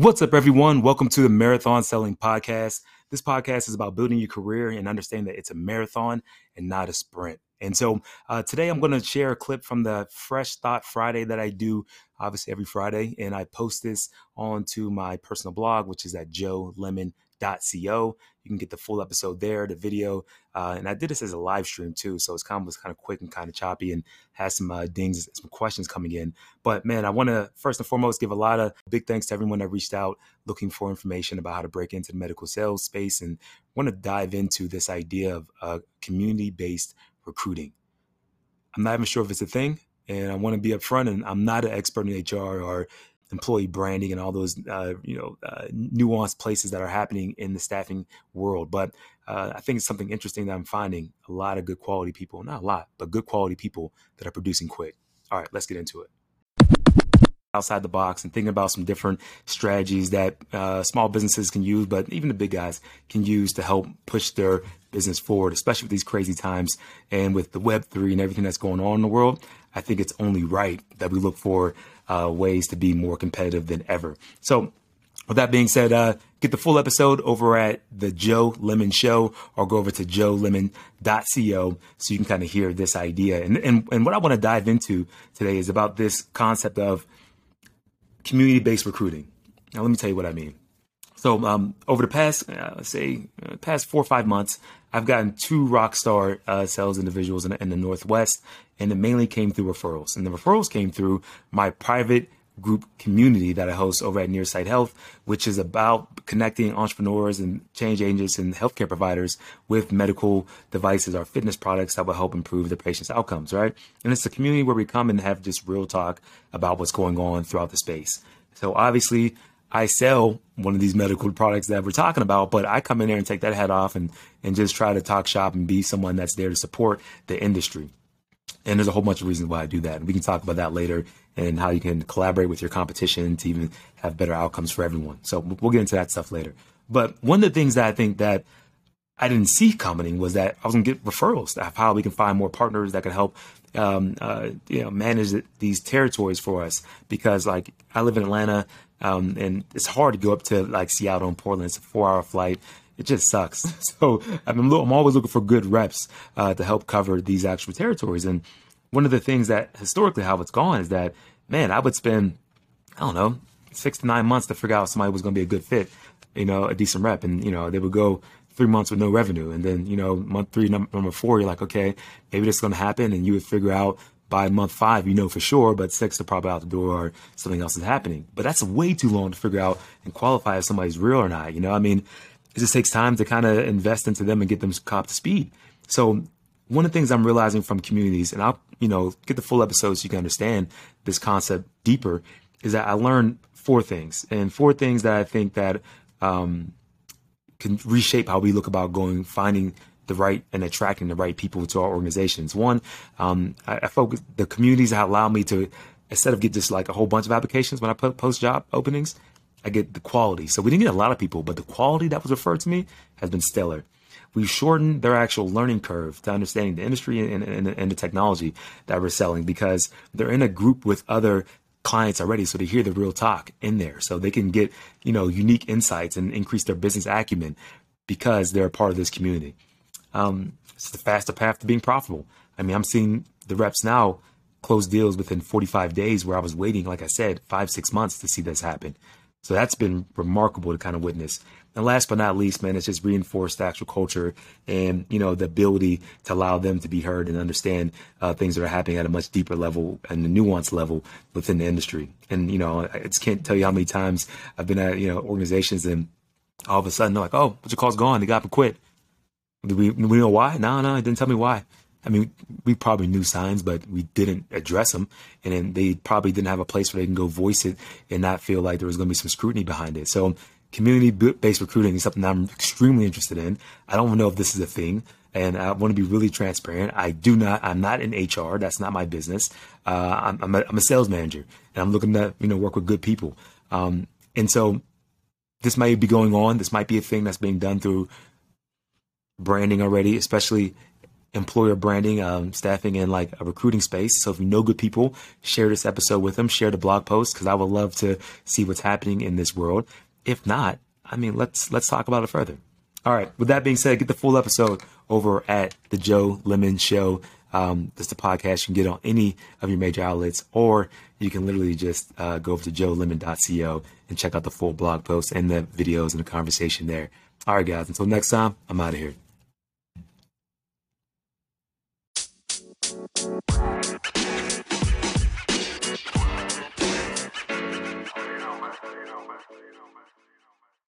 What's up, everyone? Welcome to the Marathon Selling Podcast. This podcast is about building your career and understanding that it's a marathon and not a sprint. And so today I'm going to share a clip from the Fresh Thought Friday that I do, obviously, every Friday. And I post this onto my personal blog, which is at joelemon.co. You can get the full episode there, the video. And I did this as a live stream too. So it's was kind of quick and kind of choppy and has some dings, some questions coming in. But man, I want to first and foremost give a lot of big thanks to everyone that reached out looking for information about how to break into the medical sales space, and want to dive into this idea of community-based recruiting. I'm not even sure if it's a thing, and I want to be upfront, and I'm not an expert in HR or employee branding and all those nuanced places that are happening in the staffing world. But I think it's something interesting that I'm finding a lot of good quality people, not a lot, but good quality people that are producing quick. All right, let's get into it. Outside the box and thinking about some different strategies that small businesses can use, but even the big guys can use to help push their business forward, especially with these crazy times and with the Web3 and everything that's going on in the world. I think it's only right that we look for ways to be more competitive than ever. So with that being said, get the full episode over at the Joe Lemon Show, or go over to joelemon.co so you can kind of hear this idea. And what I want to dive into today is about this concept of community-based recruiting. Now, let me tell you what I mean. So over the past, past 4 or 5 months, I've gotten 2 rock star sales individuals in the Northwest, and it mainly came through referrals. And the referrals came through my private group community that I host over at Nearsight Health, which is about connecting entrepreneurs and change agents and healthcare providers with medical devices or fitness products that will help improve the patient's outcomes, right? And it's a community where we come and have just real talk about what's going on throughout the space. So obviously, I sell one of these medical products that we're talking about, but I come in there and take that hat off and just try to talk shop and be someone that's there to support the industry. And there's a whole bunch of reasons why I do that. And we can talk about that later and how you can collaborate with your competition to even have better outcomes for everyone. So we'll get into that stuff later. But one of the things that I think that I didn't see coming was that I was going to get referrals, how we can find more partners that can help manage these territories for us. Because like I live in Atlanta and it's hard to go up to like Seattle and Portland. It's a 4-hour flight. It just sucks. So I'm always looking for good reps to help cover these actual territories. And one of the things that historically how it's gone is that, man, I would spend, 6 to 9 months to figure out if somebody was going to be a good fit, a decent rep. And, they would go 3 months with no revenue. And then, month 3, number 4, you're like, okay, maybe this is going to happen. And you would figure out by month 5, for sure, but 6 are probably out the door or something else is happening. But that's way too long to figure out and qualify if somebody's real or not. It just takes time to kind of invest into them and get them up to speed. So one of the things I'm realizing from communities, and I'll, get the full episode so you can understand this concept deeper, is that I learned 4 things, and 4 things that I think that can reshape how we look about finding the right and attracting the right people to our organizations. One, I focus the communities that allow me to, instead of get just like a whole bunch of applications when I post job openings, I get the quality. So we didn't get a lot of people, but the quality that was referred to me has been stellar. We've shortened their actual learning curve to understanding the industry and the technology that we're selling, because they're in a group with other clients already. So they hear the real talk in there. So they can get, unique insights and increase their business acumen because they're a part of this community. It's the faster path to being profitable. I'm seeing the reps now close deals within 45 days where I was waiting, like I said, 5-6 months to see this happen. So that's been remarkable to kind of witness. And last but not least, man, it's just reinforced the actual culture and, the ability to allow them to be heard and understand things that are happening at a much deeper level and a nuanced level within the industry. And, I just can't tell you how many times I've been at, organizations and all of a sudden they're like, oh, but your call's gone. They got up and quit. Do we know why? No, it didn't tell me why. We probably knew signs, but we didn't address them. And then they probably didn't have a place where they can go voice it and not feel like there was going to be some scrutiny behind it. So community-based recruiting is something I'm extremely interested in. I don't know if this is a thing, and I want to be really transparent. I'm not in HR. That's not my business. I'm a sales manager, and I'm looking to, work with good people. And so this might be going on. This might be a thing that's being done through branding already, especially employer branding, staffing in like a recruiting space. So if you know good people, share this episode with them, share the blog post, because I would love to see what's happening in this world. If not, I mean, let's talk about it further. All right. With that being said, get the full episode over at the Joe Lemon Show. That's the podcast you can get on any of your major outlets, or you can literally just go over to joelemon.co and check out the full blog post and the videos and the conversation there. All right, guys. Until next time, I'm out of here.